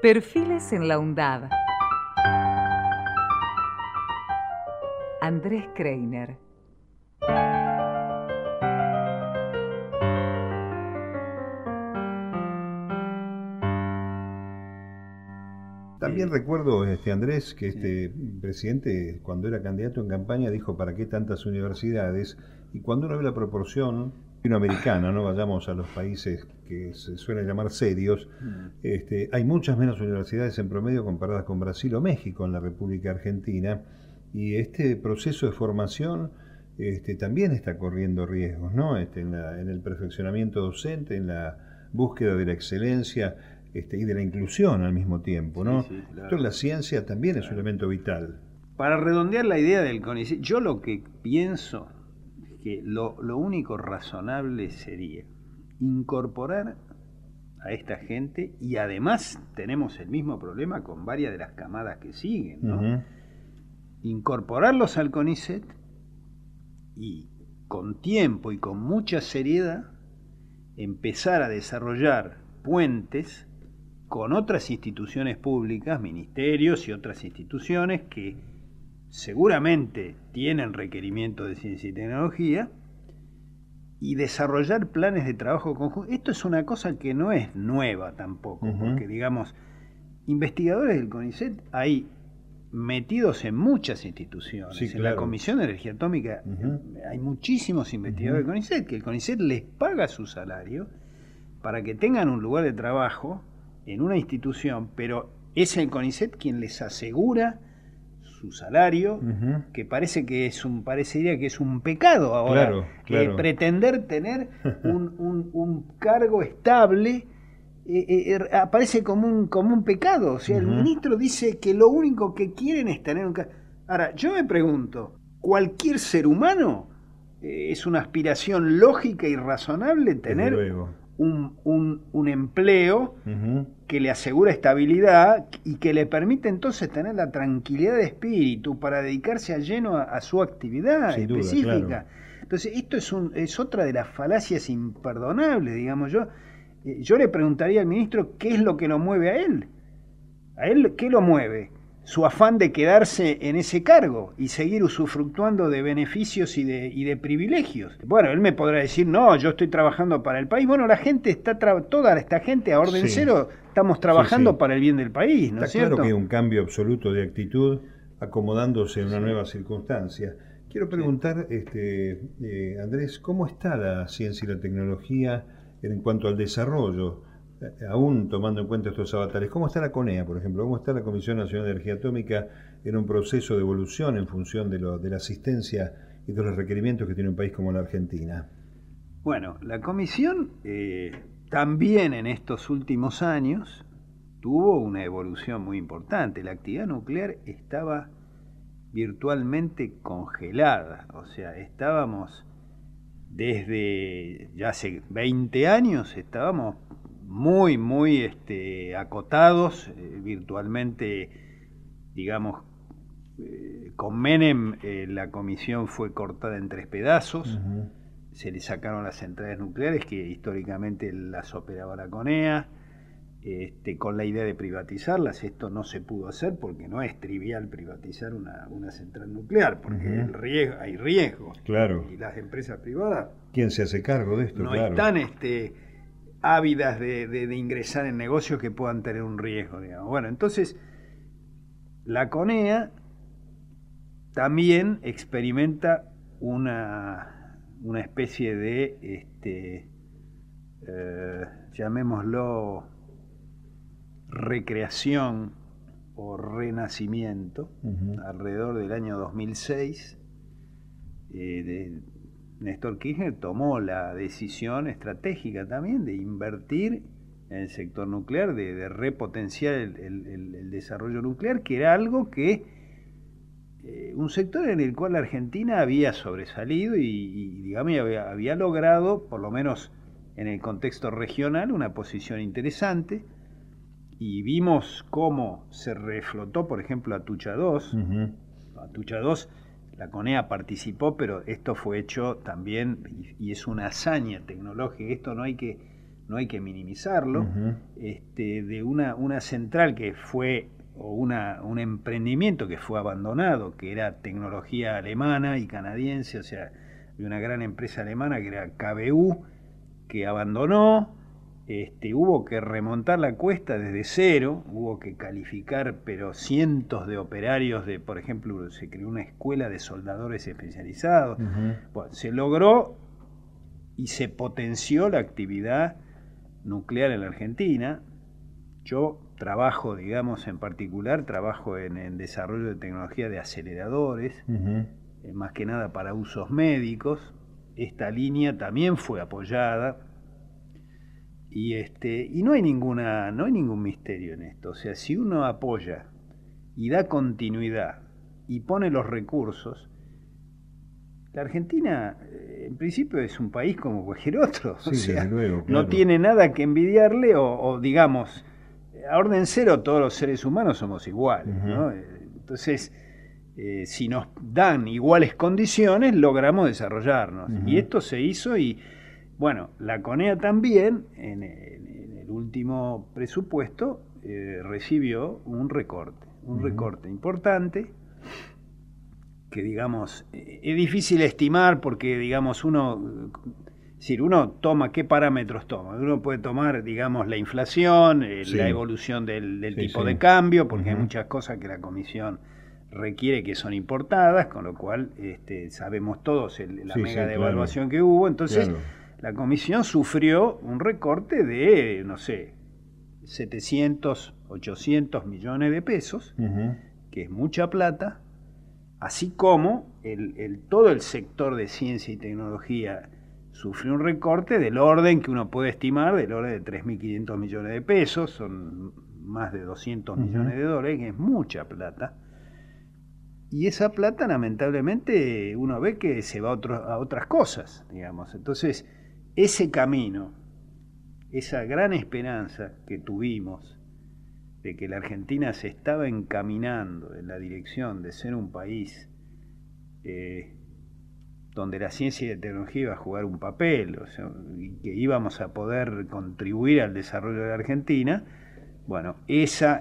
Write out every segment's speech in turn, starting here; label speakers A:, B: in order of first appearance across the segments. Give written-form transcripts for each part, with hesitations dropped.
A: Perfiles en la UNDAD. Andrés Kreiner.
B: También recuerdo, Andrés, que este presidente, cuando era candidato en campaña, dijo ¿para qué tantas universidades? Y cuando uno ve la proporción latinoamericana, no vayamos a los países que se suelen llamar serios, hay muchas menos universidades en promedio comparadas con Brasil o México en la República Argentina, y este proceso de formación también está corriendo riesgos, ¿no? En el perfeccionamiento docente, en la búsqueda de la excelencia, y de la inclusión al mismo tiempo, ¿no?
C: Sí, claro.
B: Esto en la ciencia también es un elemento vital.
C: Para redondear la idea del CONICET, yo lo que pienso es que lo único razonable sería incorporar a esta gente, y además tenemos el mismo problema con varias de las camadas que siguen, ¿no? Incorporarlos al CONICET y con tiempo y con mucha seriedad empezar a desarrollar puentes con otras instituciones públicas, ministerios y otras instituciones que seguramente tienen requerimientos de ciencia y tecnología, y desarrollar planes de trabajo conjunto. Esto es una cosa que no es nueva tampoco, porque digamos, investigadores del CONICET hay metidos en muchas instituciones.
B: Sí,
C: en
B: claro.
C: la Comisión de Energía Atómica hay muchísimos investigadores del CONICET, que el CONICET les paga su salario para que tengan un lugar de trabajo en una institución, pero es el CONICET quien les asegura su salario, que parecería que es un pecado ahora.
B: Claro.
C: Pretender tener un cargo estable aparece como un pecado. O sea, el ministro dice que lo único que quieren es tener un cargo. Ahora, yo me pregunto, ¿cualquier ser humano es una aspiración lógica y razonable tener un empleo que le asegura estabilidad y que le permite entonces tener la tranquilidad de espíritu para dedicarse a lleno a su actividad específica? Claro. Entonces, esto es otra de las falacias imperdonables, digamos. Yo le preguntaría al ministro qué es lo que lo mueve a él. ¿A él qué lo mueve? Su afán de quedarse en ese cargo y seguir usufructuando de beneficios y de privilegios. Bueno, él me podrá decir, no, yo estoy trabajando para el país. Bueno, la gente toda esta gente a orden cero, estamos trabajando para el bien del país, ¿no es cierto?
B: Claro que hay un cambio absoluto de actitud, acomodándose en una nueva circunstancia. Quiero preguntar, Andrés, ¿cómo está la ciencia y la tecnología en cuanto al desarrollo? Aún tomando en cuenta estos avatares, ¿cómo está la CONEA, por ejemplo? ¿Cómo está la Comisión Nacional de Energía Atómica en un proceso de evolución en función de la asistencia y de los requerimientos que tiene un país como la Argentina?
C: Bueno, la Comisión también en estos últimos años tuvo una evolución muy importante. La actividad nuclear estaba virtualmente congelada, o sea, estábamos desde ya hace 20 años, estábamos muy acotados, virtualmente, digamos, con Menem la comisión fue cortada en 3 pedazos, se le sacaron las centrales nucleares que históricamente las operaba la CONEA, con la idea de privatizarlas. Esto no se pudo hacer porque no es trivial privatizar una central nuclear, porque hay riesgos.
B: Claro.
C: Y las empresas privadas,
B: ¿quién se hace cargo de esto?
C: No están ávidas de ingresar en negocios que puedan tener un riesgo, digamos. Bueno, entonces la CONEA también experimenta una especie de llamémoslo recreación o renacimiento alrededor del año 2006. Néstor Kirchner tomó la decisión estratégica también de invertir en el sector nuclear, de repotenciar el desarrollo nuclear, que era algo que un sector en el cual la Argentina había sobresalido y digamos, había logrado, por lo menos en el contexto regional, una posición interesante. Y vimos cómo se reflotó, por ejemplo, Atucha 2. Atucha 2, la CONEA participó, pero esto fue hecho también, y es una hazaña tecnológica. Esto no hay que no hay que minimizarlo, de una central que fue, o un emprendimiento que fue abandonado, que era tecnología alemana y canadiense, o sea, de una gran empresa alemana que era KBU, que abandonó. Hubo que remontar la cuesta desde cero, hubo que calificar, pero cientos de operarios por ejemplo, se creó una escuela de soldadores especializados. Bueno, se logró y se potenció la actividad nuclear en la Argentina. Yo trabajo, digamos, en particular, trabajo en desarrollo de tecnología de aceleradores, más que nada para usos médicos. Esta línea también fue apoyada. Y no hay ningún misterio en esto. O sea, si uno apoya y da continuidad y pone los recursos, la Argentina en principio es un país como cualquier otro.
B: Sí,
C: o sea,
B: desde luego, claro.
C: No tiene nada que envidiarle o digamos, a orden cero todos los seres humanos somos iguales, ¿no? Entonces, si nos dan iguales condiciones, logramos desarrollarnos. Y esto se hizo y bueno, la CONEA también, en el último presupuesto, recibió un recorte importante, que digamos, es difícil estimar porque, digamos, uno toma, ¿qué parámetros toma? Uno puede tomar, digamos, la inflación, la evolución del tipo de cambio, porque hay muchas cosas que la Comisión requiere que son importadas, con lo cual sabemos todos la mega devaluación que hubo, entonces... Claro. La Comisión sufrió un recorte de, no sé, 700, 800 millones de pesos, que es mucha plata, así como todo el sector de ciencia y tecnología sufrió un recorte del orden que uno puede estimar, del orden de 3.500 millones de pesos, son más de 200 millones de dólares, que es mucha plata. Y esa plata, lamentablemente, uno ve que se va a otras cosas, digamos. Entonces, ese camino, esa gran esperanza que tuvimos de que la Argentina se estaba encaminando en la dirección de ser un país donde la ciencia y la tecnología iba a jugar un papel, o sea, y que íbamos a poder contribuir al desarrollo de la Argentina, bueno, esa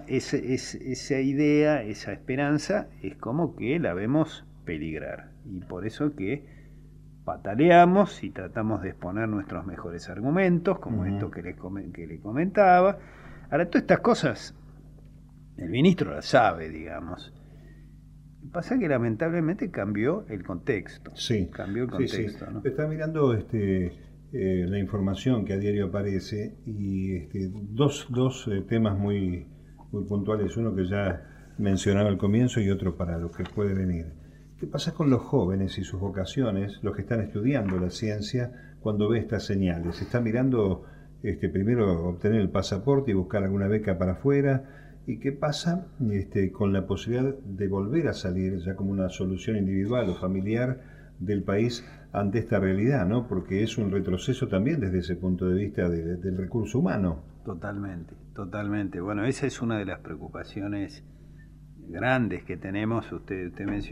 C: idea, esa esperanza, es como que la vemos peligrar. Y por eso que pataleamos y tratamos de exponer nuestros mejores argumentos, como esto que le comentaba. Ahora, todas estas cosas, el ministro las sabe, digamos. Pasa que lamentablemente cambió el contexto.
B: Sí.
C: Cambió el contexto, ¿no?
B: Está mirando la información que a diario aparece y dos temas muy puntuales, uno que ya mencionaba al comienzo y otro para lo que puede venir. ¿Qué pasa con los jóvenes y sus vocaciones, los que están estudiando la ciencia, cuando ve estas señales? ¿Está mirando primero obtener el pasaporte y buscar alguna beca para afuera? ¿Y qué pasa con la posibilidad de volver a salir ya como una solución individual o familiar del país ante esta realidad, ¿no? Porque es un retroceso también desde ese punto de vista del recurso humano.
C: Totalmente, totalmente. Bueno, esa es una de las preocupaciones grandes que tenemos. Usted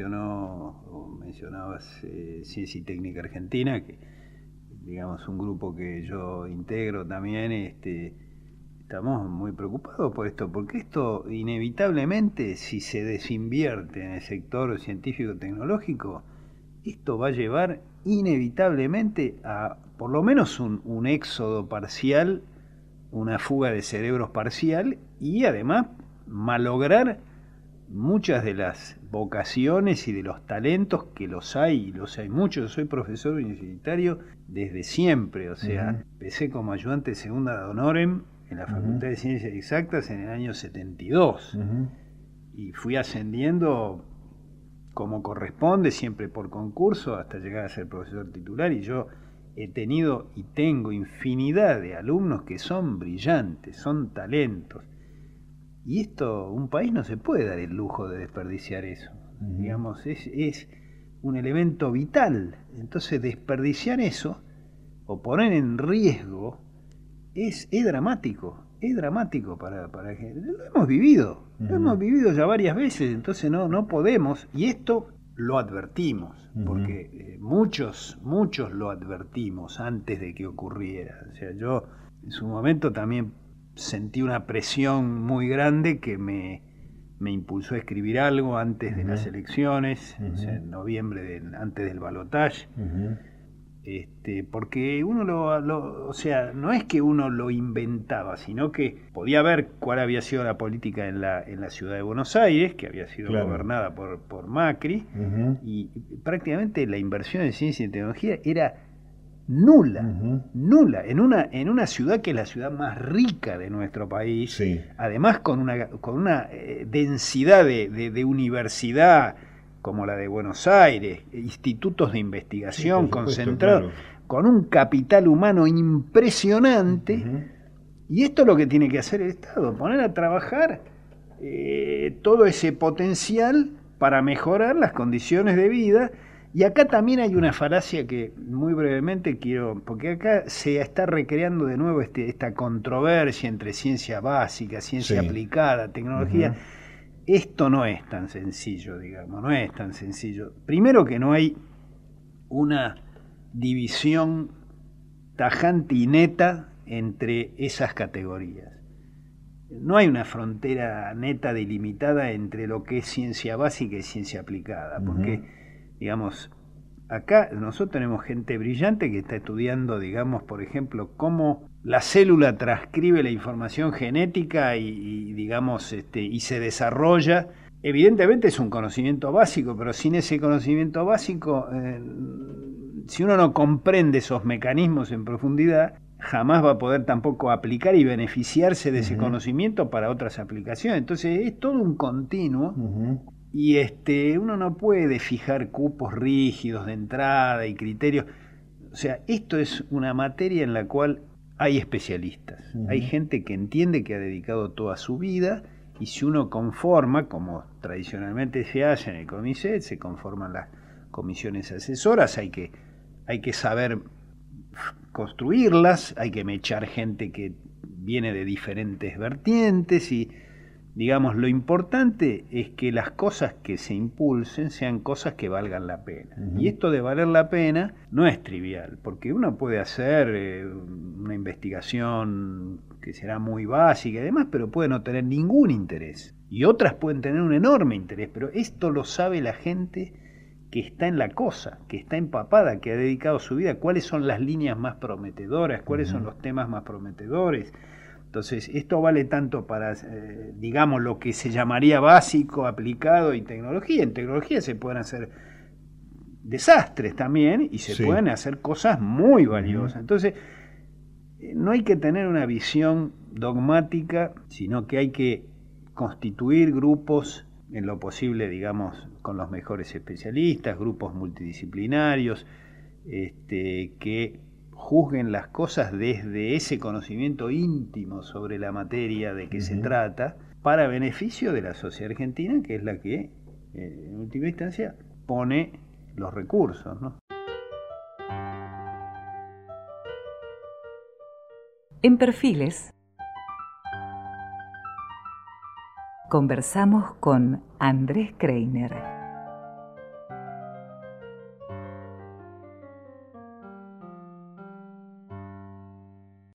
C: mencionabas Ciencia y Técnica Argentina, que digamos un grupo que yo integro también. Estamos muy preocupados por esto, porque esto inevitablemente, si se desinvierte en el sector científico-tecnológico, esto va a llevar inevitablemente a por lo menos un éxodo parcial, una fuga de cerebros parcial, y además malograr muchas de las vocaciones y de los talentos que los hay muchos. Yo soy profesor universitario desde siempre, o sea, empecé como ayudante segunda ad honorem en la Facultad de Ciencias Exactas en el año 72 y fui ascendiendo como corresponde, siempre por concurso, hasta llegar a ser profesor titular, y yo he tenido y tengo infinidad de alumnos que son brillantes, son talentos. Y esto, un país no se puede dar el lujo de desperdiciar eso. Digamos, es un elemento vital. Entonces, desperdiciar eso o poner en riesgo es dramático. Es dramático para que lo hemos vivido ya varias veces. Entonces no podemos. Y esto lo advertimos, porque muchos lo advertimos antes de que ocurriera. O sea, yo en su momento también sentí una presión muy grande que me impulsó a escribir algo antes de las elecciones, o sea, en noviembre antes del balotaje. Porque uno o sea, no es que uno lo inventaba, sino que podía ver cuál había sido la política en la ciudad de Buenos Aires, que había sido gobernada por Macri, y prácticamente la inversión en ciencia y tecnología era nula, nula, en una ciudad que es la ciudad más rica de nuestro país, además con una densidad de universidad como la de Buenos Aires, institutos de investigación concentrados, con un capital humano impresionante, y esto es lo que tiene que hacer el Estado, poner a trabajar todo ese potencial para mejorar las condiciones de vida. Y acá también hay una falacia que muy brevemente porque acá se está recreando de nuevo esta controversia entre ciencia básica, ciencia aplicada, tecnología. Esto no es tan sencillo, digamos, no es tan sencillo. Primero que no hay una división tajante y neta entre esas categorías. No hay una frontera neta delimitada entre lo que es ciencia básica y ciencia aplicada, porque, digamos, acá nosotros tenemos gente brillante que está estudiando, digamos, por ejemplo, cómo la célula transcribe la información genética y digamos, y se desarrolla. Evidentemente es un conocimiento básico, pero sin ese conocimiento básico, si uno no comprende esos mecanismos en profundidad, jamás va a poder tampoco aplicar y beneficiarse de ese conocimiento para otras aplicaciones. Entonces es todo un continuo. Y uno no puede fijar cupos rígidos de entrada y criterios. O sea, esto es una materia en la cual hay especialistas. Hay gente que entiende, que ha dedicado toda su vida, y si uno conforma, como tradicionalmente se hace en el CONICET, se conforman las comisiones asesoras, hay que saber construirlas, hay que mechar gente que viene de diferentes vertientes y, digamos, lo importante es que las cosas que se impulsen sean cosas que valgan la pena. Y esto de valer la pena no es trivial, porque uno puede hacer una investigación que será muy básica y demás, pero puede no tener ningún interés. Y otras pueden tener un enorme interés, pero esto lo sabe la gente que está en la cosa, que está empapada, que ha dedicado su vida, cuáles son las líneas más prometedoras, cuáles son los temas más prometedores. Entonces, esto vale tanto para, digamos, lo que se llamaría básico, aplicado y tecnología. En tecnología se pueden hacer desastres también y se pueden hacer cosas muy valiosas. Entonces, no hay que tener una visión dogmática, sino que hay que constituir grupos, en lo posible, digamos, con los mejores especialistas, grupos multidisciplinarios, que juzguen las cosas desde ese conocimiento íntimo sobre la materia de que se trata, para beneficio de la sociedad argentina, que es la que, en última instancia, pone los recursos, ¿no?
A: En Perfiles conversamos con Andrés Kreiner.